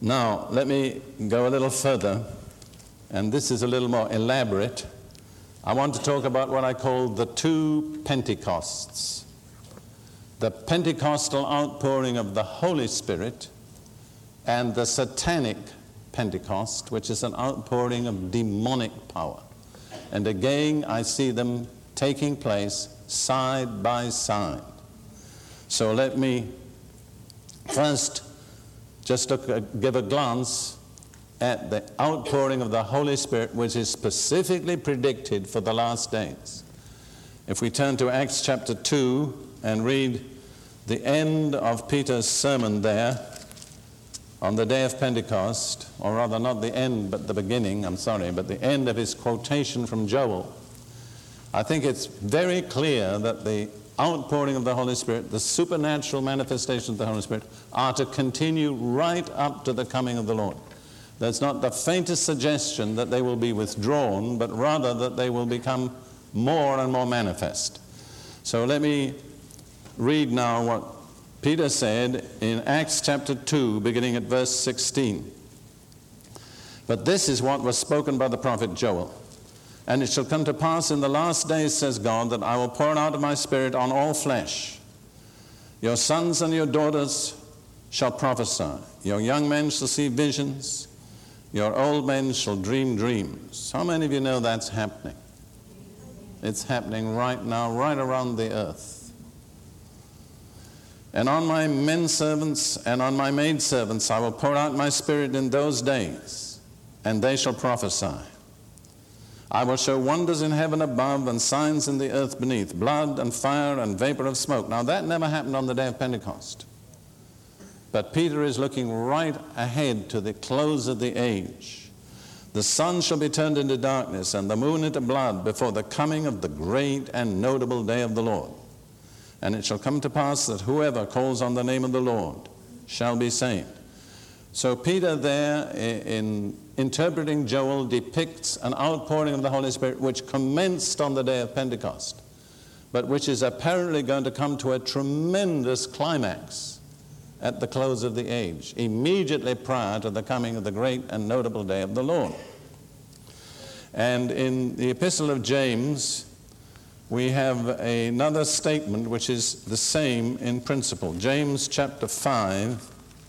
Now, let me go a little further, and this is a little more elaborate. I want to talk about what I call the two Pentecosts. The Pentecostal outpouring of the Holy Spirit and the satanic Pentecost, which is an outpouring of demonic power. And again, I see them taking place side by side. So let me first just give a glance at the outpouring of the Holy Spirit, which is specifically predicted for the last days. If we turn to Acts chapter 2 and read the end of Peter's sermon there on the day of Pentecost, or rather not the end, but the beginning, but the end of his quotation from Joel, I think it's very clear that the outpouring of the Holy Spirit, the supernatural manifestations of the Holy Spirit, are to continue right up to the coming of the Lord. There's not the faintest suggestion that they will be withdrawn, but rather that they will become more and more manifest. So let me read now what Peter said in Acts chapter 2, beginning at verse 16. But this is what was spoken by the prophet Joel. And it shall come to pass in the last days, says God, that I will pour out of my Spirit on all flesh. Your sons and your daughters shall prophesy. Your young men shall see visions. Your old men shall dream dreams. How many of you know that's happening? It's happening right now, right around the earth. And on my men servants and on my maid servants I will pour out my Spirit in those days, and they shall prophesy. I will show wonders in heaven above and signs in the earth beneath, blood and fire and vapor of smoke. Now that never happened on the day of Pentecost. But Peter is looking right ahead to the close of the age. The sun shall be turned into darkness and the moon into blood before the coming of the great and notable day of the Lord. And it shall come to pass that whoever calls on the name of the Lord shall be saved. So Peter there, in interpreting Joel, depicts an outpouring of the Holy Spirit which commenced on the day of Pentecost, but which is apparently going to come to a tremendous climax at the close of the age, immediately prior to the coming of the great and notable day of the Lord. And in the Epistle of James, we have another statement which is the same in principle. James chapter 5,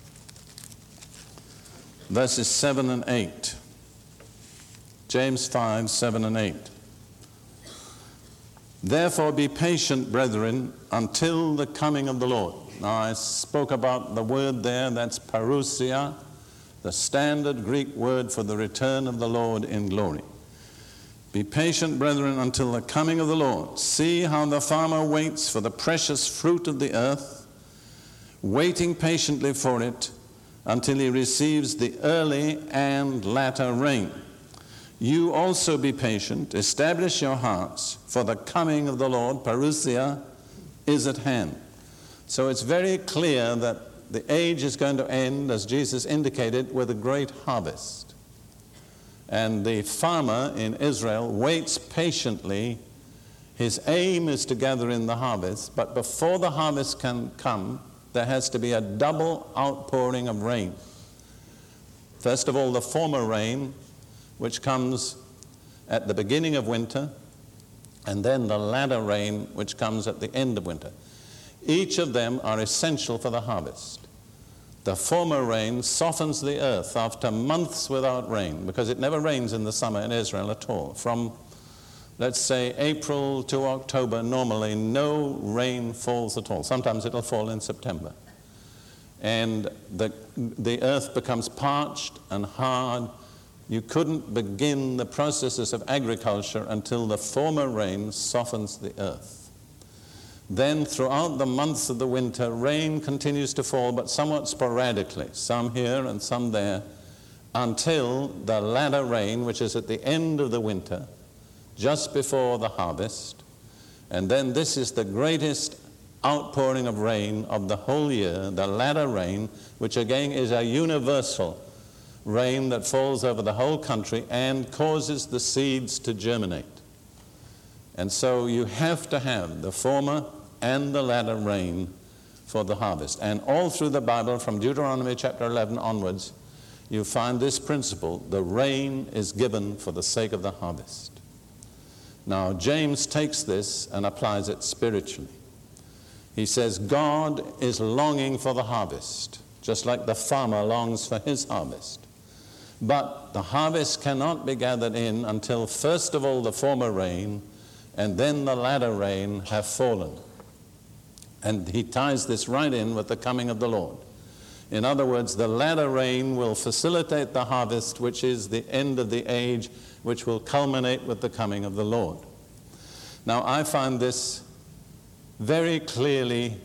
verses 7 and 8. James 5, 7 and 8. Therefore be patient, brethren, until the coming of the Lord. Now I spoke about the word there, that's parousia, the standard Greek word for the return of the Lord in glory. Be patient, brethren, until the coming of the Lord. See how the farmer waits for the precious fruit of the earth, waiting patiently for it, until he receives the early and latter rain. You also be patient, establish your hearts, for the coming of the Lord, parousia, is at hand. So it's very clear that the age is going to end, as Jesus indicated, with a great harvest. And the farmer in Israel waits patiently. His aim is to gather in the harvest, but before the harvest can come, there has to be a double outpouring of rain. First of all, the former rain, which comes at the beginning of winter, and then the latter rain, which comes at the end of winter. Each of them are essential for the harvest. The former rain softens the earth after months without rain, because it never rains in the summer in Israel at all. From, let's say, April to October, normally no rain falls at all. Sometimes it'll fall in September. And the earth becomes parched and hard. You couldn't begin the processes of agriculture until the former rain softens the earth. Then throughout the months of the winter, rain continues to fall, but somewhat sporadically, some here and some there, until the latter rain, which is at the end of the winter, just before the harvest. And then this is the greatest outpouring of rain of the whole year, the latter rain, which again is a universal rain that falls over the whole country and causes the seeds to germinate. And so you have to have the former and the latter rain for the harvest. And all through the Bible, from Deuteronomy chapter 11 onwards, you find this principle: the rain is given for the sake of the harvest. Now, James takes this and applies it spiritually. He says God is longing for the harvest, just like the farmer longs for his harvest. But the harvest cannot be gathered in until first of all the former rain and then the latter rain have fallen. And he ties this right in with the coming of the Lord. In other words, the latter rain will facilitate the harvest, which is the end of the age, which will culminate with the coming of the Lord. Now, I find this very clearly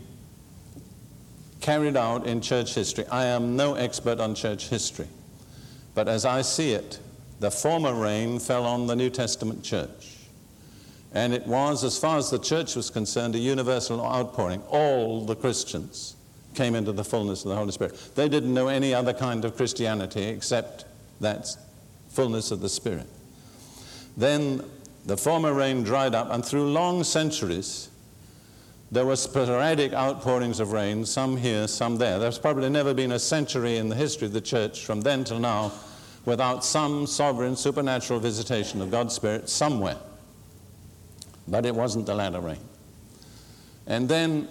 carried out in church history. I am no expert on church history, but as I see it, the former rain fell on the New Testament church. And it was, as far as the church was concerned, a universal outpouring. All the Christians came into the fullness of the Holy Spirit. They didn't know any other kind of Christianity except that fullness of the Spirit. Then the former rain dried up, and through long centuries, there were sporadic outpourings of rain, some here, some there. There's probably never been a century in the history of the church from then till now without some sovereign supernatural visitation of God's Spirit somewhere. But it wasn't the latter rain. And then,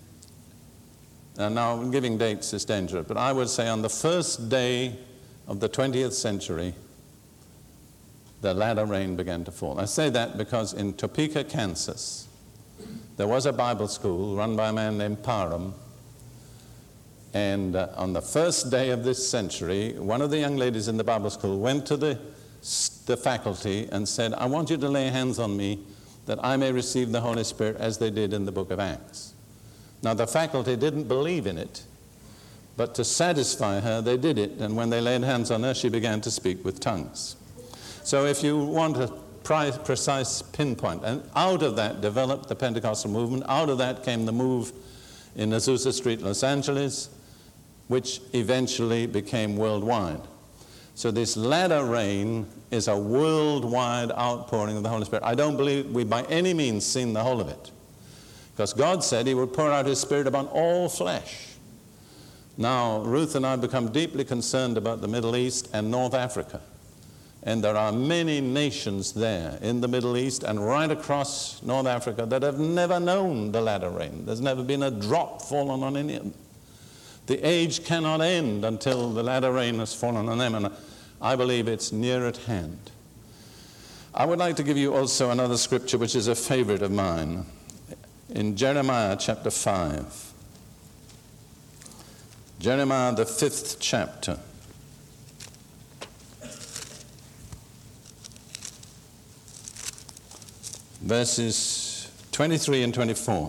and now giving dates is dangerous, but I would say on the first day of the 20th century, the latter rain began to fall. I say that because in Topeka, Kansas, there was a Bible school run by a man named Parham, and on the first day of this century, one of the young ladies in the Bible school went to the faculty and said, "I want you to lay hands on me that I may receive the Holy Spirit as they did in the book of Acts." Now, the faculty didn't believe in it, but to satisfy her, they did it, and when they laid hands on her, she began to speak with tongues. So if you want a precise pinpoint, and out of that developed the Pentecostal movement. Out of that came the move in Azusa Street, Los Angeles, which eventually became worldwide. So this latter rain is a worldwide outpouring of the Holy Spirit. I don't believe we by any means seen the whole of it, because God said he would pour out his Spirit upon all flesh. Now, Ruth and I become deeply concerned about the Middle East and North Africa. And there are many nations there in the Middle East and right across North Africa that have never known the latter rain. There's never been a drop fallen on any of them. The age cannot end until the latter rain has fallen on them, and I believe it's near at hand. I would like to give you also another scripture which is a favorite of mine. In Jeremiah chapter 5. Jeremiah, the 5th chapter. Verses 23 and 24.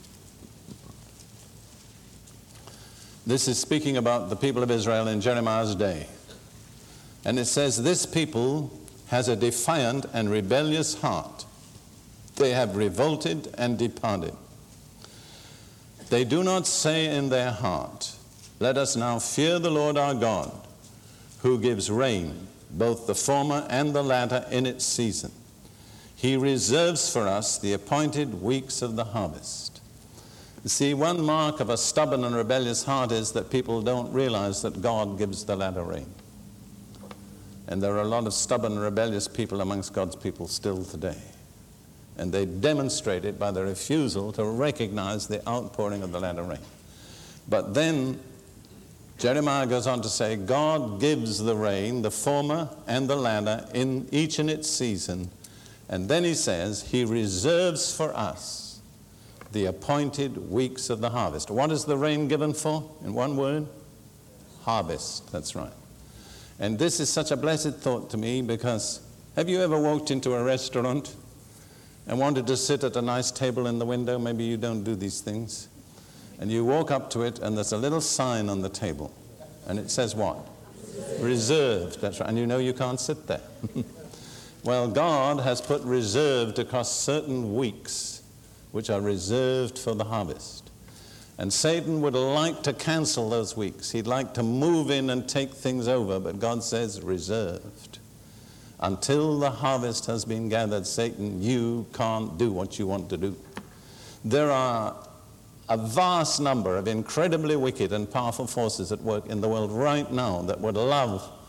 This is speaking about the people of Israel in Jeremiah's day. And it says, "This people has a defiant and rebellious heart. They have revolted and departed. They do not say in their heart, 'Let us now fear the Lord our God, who gives rain, both the former and the latter in its season. He reserves for us the appointed weeks of the harvest.'" You see, one mark of a stubborn and rebellious heart is that people don't realize that God gives the latter rain. And there are a lot of stubborn and rebellious people amongst God's people still today. And they demonstrate it by their refusal to recognize the outpouring of the latter rain. But then Jeremiah goes on to say, God gives the rain, the former and the latter, in each in its season. And then he says, he reserves for us the appointed weeks of the harvest. What is the rain given for? In one word? Harvest. That's right. And this is such a blessed thought to me, because have you ever walked into a restaurant and wanted to sit at a nice table in the window? Maybe you don't do these things. And you walk up to it, and there's a little sign on the table. And it says what? Reserved. That's right. And you know you can't sit there. Well, God has put reserved across certain weeks which are reserved for the harvest. And Satan would like to cancel those weeks. He'd like to move in and take things over, but God says reserved. Until the harvest has been gathered, Satan, you can't do what you want to do. There are a vast number of incredibly wicked and powerful forces at work in the world right now that would love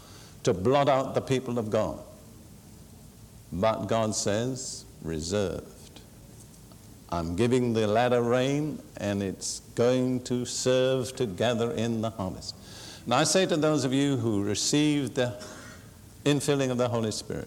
to blot out the people of God. But God says, reserved. I'm giving the latter rain, and it's going to serve to gather in the harvest. And I say to those of you who received the infilling of the Holy Spirit,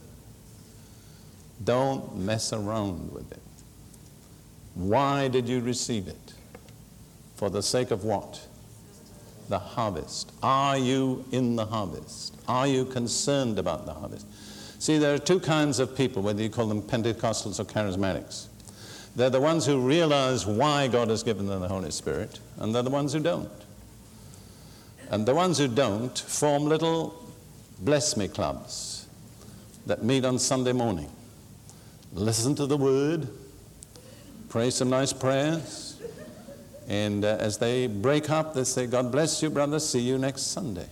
don't mess around with it. Why did you receive it? For the sake of what? The harvest. Are you in the harvest? Are you concerned about the harvest? See, there are two kinds of people, whether you call them Pentecostals or charismatics. They're the ones who realize why God has given them the Holy Spirit, and they're the ones who don't. And the ones who don't form little bless me clubs that meet on Sunday morning. Listen to the word, pray some nice prayers, and as they break up, they say, God bless you, brother, see you next Sunday.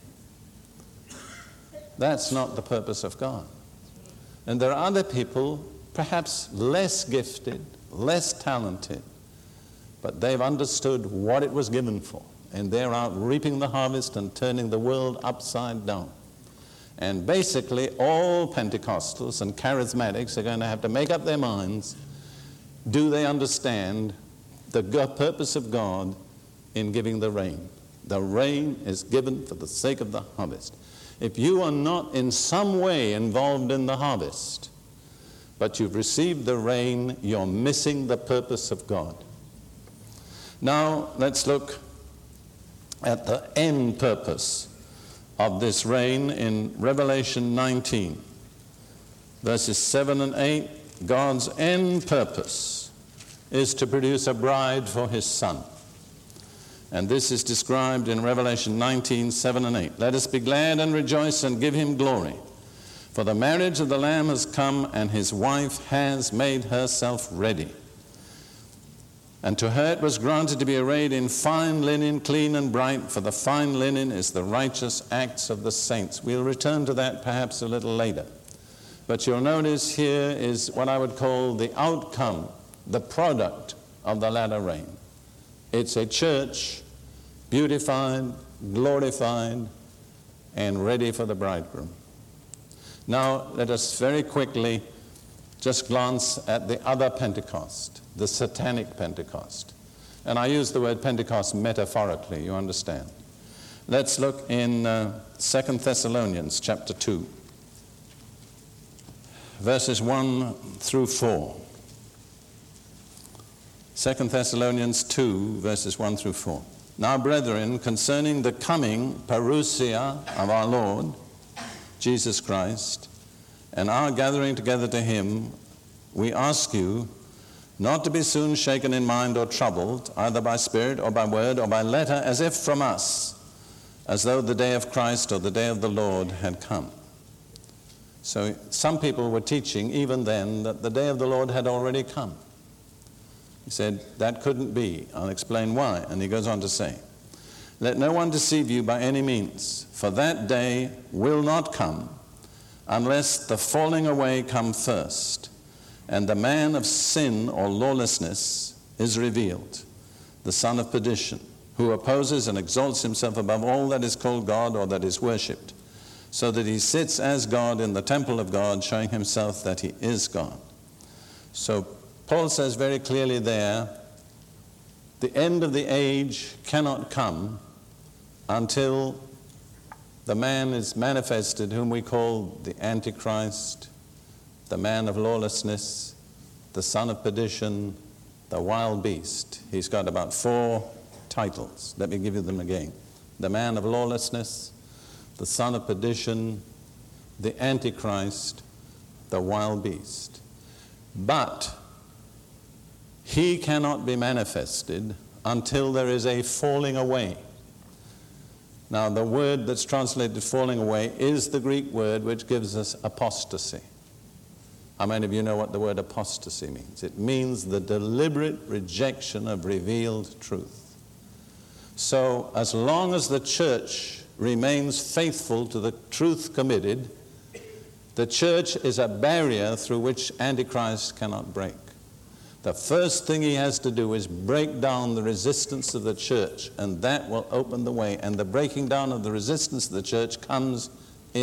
That's not the purpose of God. And there are other people, perhaps less gifted, less talented, but they've understood what it was given for, and they're out reaping the harvest and turning the world upside down. And basically, all Pentecostals and charismatics are going to have to make up their minds, do they understand the purpose of God in giving the rain? The rain is given for the sake of the harvest. If you are not in some way involved in the harvest, but you've received the rain, you're missing the purpose of God. Now, let's look at the end purpose of this rain in Revelation 19, verses 7 and 8. God's end purpose is to produce a bride for his Son. And this is described in Revelation 19, 7 and 8. Let us be glad and rejoice and give him glory. For the marriage of the Lamb has come, and his wife has made herself ready. And to her it was granted to be arrayed in fine linen, clean and bright, for the fine linen is the righteous acts of the saints. We'll return to that perhaps a little later. But you'll notice here is what I would call the outcome, the product of the latter rain. It's a church beautified, glorified, and ready for the bridegroom. Now, let us very quickly just glance at the other Pentecost, the satanic Pentecost. And I use the word Pentecost metaphorically, you understand. Let's look in 2 Thessalonians chapter 2, verses 1 through 4. 2 Thessalonians 2, verses 1 through 4. Now, brethren, concerning the coming parousia of our Lord, Jesus Christ, and our gathering together to him, we ask you not to be soon shaken in mind or troubled, either by spirit or by word or by letter, as if from us, as though the day of Christ or the day of the Lord had come. So some people were teaching even then that the day of the Lord had already come. He said, that couldn't be. I'll explain why. And he goes on to say, let no one deceive you by any means, for that day will not come unless the falling away come first, and the man of sin or lawlessness is revealed, the son of perdition, who opposes and exalts himself above all that is called God or that is worshipped, so that he sits as God in the temple of God, showing himself that he is God. So Paul says very clearly there, the end of the age cannot come until the man is manifested whom we call the Antichrist, the man of lawlessness, the son of perdition, the wild beast. He's got about 4 titles. Let me give you them again. The man of lawlessness, the son of perdition, the Antichrist, the wild beast. But he cannot be manifested until there is a falling away. Now, the word that's translated falling away is the Greek word which gives us apostasy. How many of you know what the word apostasy means? It means the deliberate rejection of revealed truth. So, as long as the church remains faithful to the truth committed, the church is a barrier through which Antichrist cannot break. The first thing he has to do is break down the resistance of the church, and that will open the way. And the breaking down of the resistance of the church comes in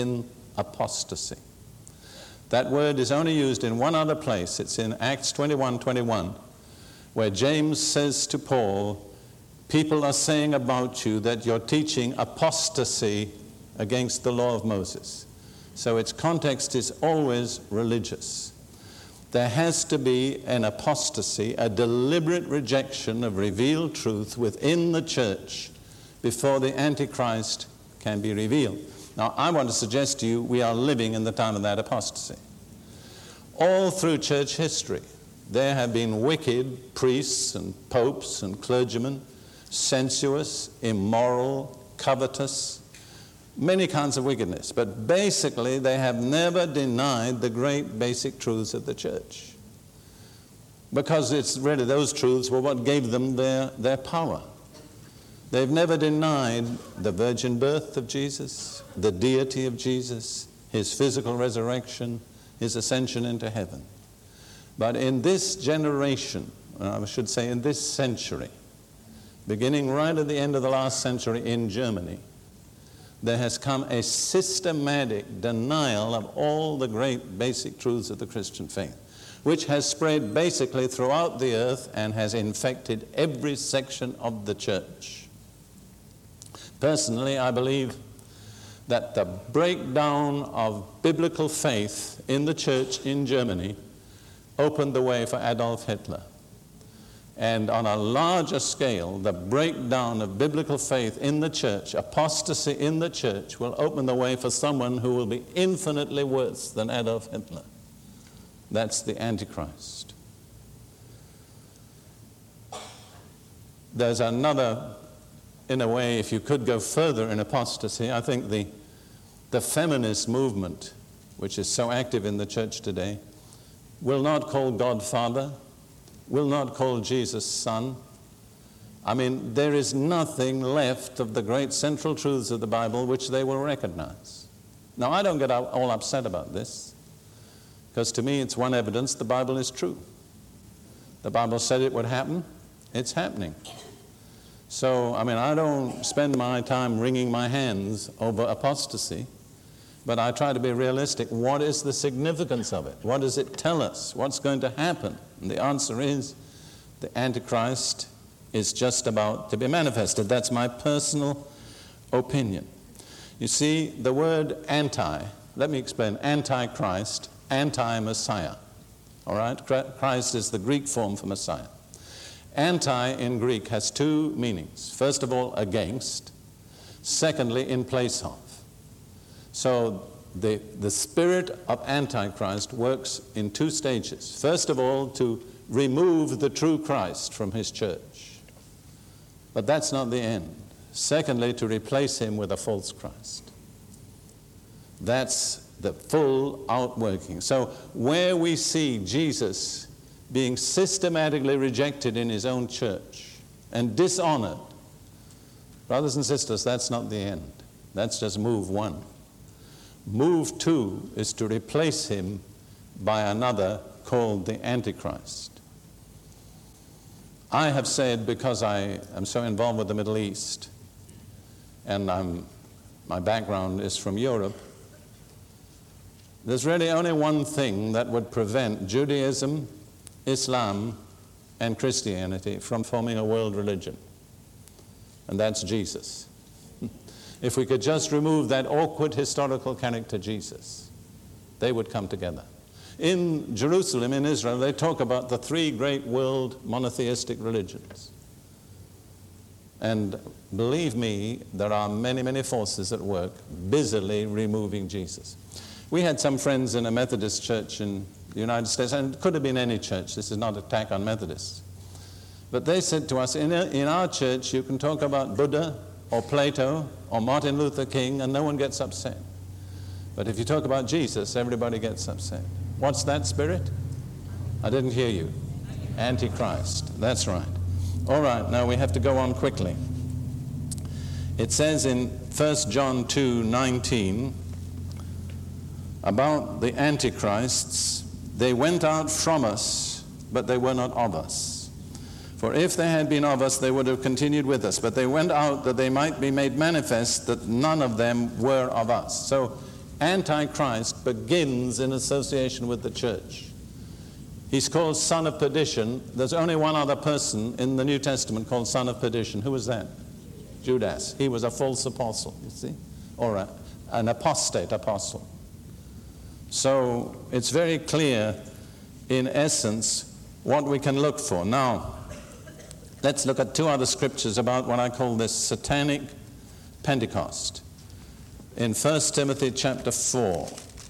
apostasy. That word is only used in one other place. It's in Acts 21:21, where James says to Paul, people are saying about you that you're teaching apostasy against the law of Moses. So its context is always religious. There has to be an apostasy, a deliberate rejection of revealed truth within the church before the Antichrist can be revealed. Now, I want to suggest to you we are living in the time of that apostasy. All through church history, there have been wicked priests and popes and clergymen, sensuous, immoral, covetous, many kinds of wickedness. But basically, they have never denied the great basic truths of the church. Because it's really those truths were what gave them their power. They've never denied the virgin birth of Jesus, the deity of Jesus, his physical resurrection, his ascension into heaven. But in this generation, I should say in this century, beginning right at the end of the last century in Germany, there has come a systematic denial of all the great basic truths of the Christian faith, which has spread basically throughout the earth and has infected every section of the church. Personally, I believe that the breakdown of biblical faith in the church in Germany opened the way for Adolf Hitler. And on a larger scale, the breakdown of biblical faith in the church, apostasy in the church, will open the way for someone who will be infinitely worse than Adolf Hitler. That's the Antichrist. There's another, in a way, if you could go further in apostasy, I think the feminist movement, which is so active in the church today, will not call God Father, will not call Jesus Son. I mean, there is nothing left of the great central truths of the Bible which they will recognize. Now, I don't get all upset about this, because to me it's one evidence the Bible is true. The Bible said it would happen, it's happening. So, I mean, I don't spend my time wringing my hands over apostasy, but I try to be realistic. What is the significance of it? What does it tell us? What's going to happen? And the answer is the Antichrist is just about to be manifested. That's my personal opinion. You see, the word anti, let me explain, antichrist, anti-Messiah. All right? Christ is the Greek form for Messiah. Anti in Greek has two meanings. First of all, against. Secondly, in place of. So the spirit of Antichrist works in two stages. First of all, to remove the true Christ from his church. But that's not the end. Secondly, to replace him with a false Christ. That's the full outworking. So where we see Jesus being systematically rejected in his own church and dishonored, brothers and sisters, that's not the end. That's just move one. Move two is to replace him by another called the Antichrist. I have said, because I am so involved with the Middle East, and my background is from Europe, there's really only one thing that would prevent Judaism, Islam, and Christianity from forming a world religion, and that's Jesus. If we could just remove that awkward historical character, Jesus, they would come together. In Jerusalem, in Israel, they talk about the three great world monotheistic religions. And believe me, there are many, many forces at work busily removing Jesus. We had some friends in a Methodist church in the United States, and it could have been any church. This is not an attack on Methodists. But they said to us, in our church, you can talk about Buddha or Plato or Martin Luther King, and no one gets upset. But if you talk about Jesus, everybody gets upset. What's that spirit? I didn't hear you. Antichrist. That's right. All right, now we have to go on quickly. It says in 1 John 2:19 about the Antichrists, they went out from us, but they were not of us. For if they had been of us, they would have continued with us. But they went out that they might be made manifest that none of them were of us. So Antichrist begins in association with the church. He's called son of perdition. There's only one other person in the New Testament called son of perdition. Who was that? Judas. He was a false apostle, you see, or an apostate apostle. So it's very clear, in essence, what we can look for. Now, let's look at two other scriptures about what I call this satanic Pentecost. In 1 Timothy chapter 4,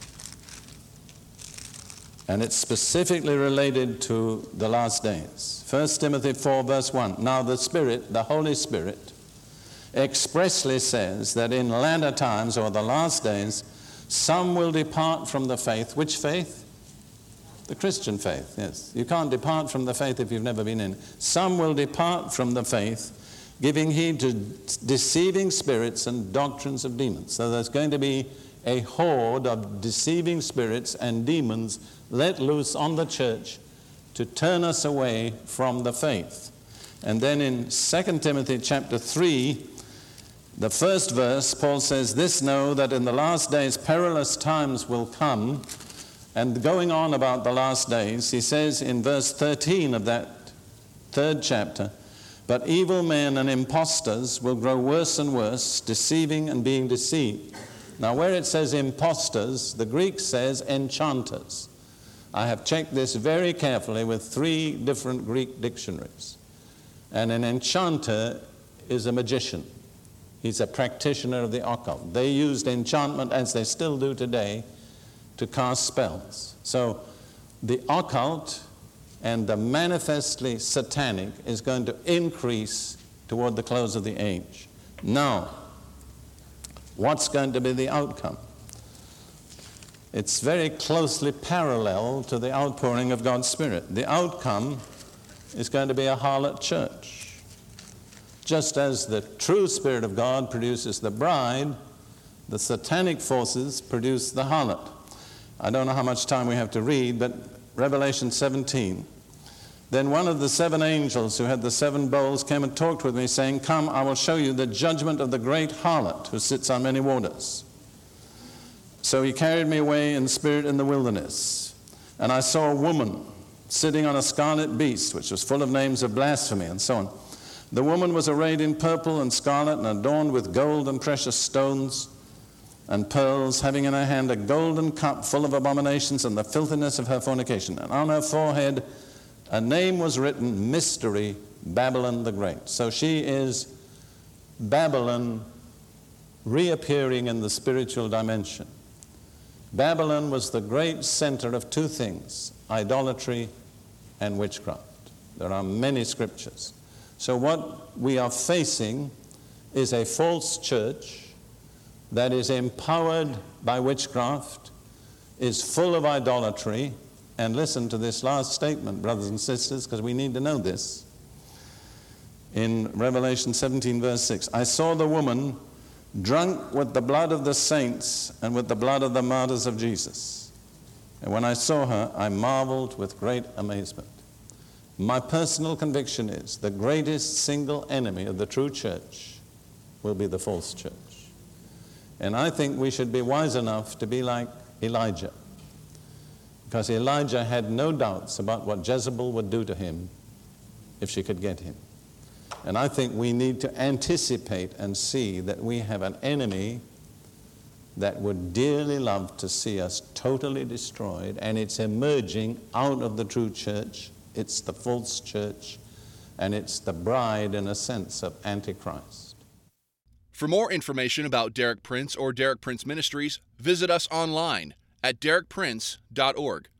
and it's specifically related to the last days. 1 Timothy 4 verse 1. Now the Spirit, the Holy Spirit, expressly says that in latter times, or the last days, some will depart from the faith. Which faith? The Christian faith, yes. You can't depart from the faith if you've never been in it. Some will depart from the faith, giving heed to deceiving spirits and doctrines of demons. So there's going to be a horde of deceiving spirits and demons let loose on the church to turn us away from the faith. And then in 2 Timothy chapter 3, the first verse, Paul says, "This know that in the last days perilous times will come." And going on about the last days, he says in verse 13 of that third chapter, "But evil men and impostors will grow worse and worse, deceiving and being deceived." Now where it says impostors, the Greek says enchanters. I have checked this very carefully with 3 different Greek dictionaries. And an enchanter is a magician. He's a practitioner of the occult. They used enchantment, as they still do today, to cast spells. So the occult and the manifestly satanic is going to increase toward the close of the age. Now, what's going to be the outcome? It's very closely parallel to the outpouring of God's Spirit. The outcome is going to be a harlot church. Just as the true Spirit of God produces the bride, the satanic forces produce the harlot. I don't know how much time we have to read, but Revelation 17. Then one of the 7 angels who had the 7 bowls came and talked with me, saying, "Come, I will show you the judgment of the great harlot who sits on many waters." So he carried me away in spirit in the wilderness, and I saw a woman sitting on a scarlet beast, which was full of names of blasphemy, and so on. The woman was arrayed in purple and scarlet and adorned with gold and precious stones and pearls, having in her hand a golden cup full of abominations and the filthiness of her fornication. And on her forehead a name was written, Mystery, Babylon the Great. So she is Babylon reappearing in the spiritual dimension. Babylon was the great center of 2 things, idolatry and witchcraft. There are many scriptures. So what we are facing is a false church that is empowered by witchcraft, is full of idolatry. And listen to this last statement, brothers and sisters, because we need to know this. In Revelation 17, verse 6, "I saw the woman drunk with the blood of the saints and with the blood of the martyrs of Jesus. And when I saw her, I marveled with great amazement." My personal conviction is the greatest single enemy of the true church will be the false church. And I think we should be wise enough to be like Elijah, because Elijah had no doubts about what Jezebel would do to him if she could get him. And I think we need to anticipate and see that we have an enemy that would dearly love to see us totally destroyed, and it's emerging out of the true church. It's the false church, and it's the bride, in a sense, of Antichrist. For more information about Derek Prince or Derek Prince Ministries, visit us online at derekprince.org.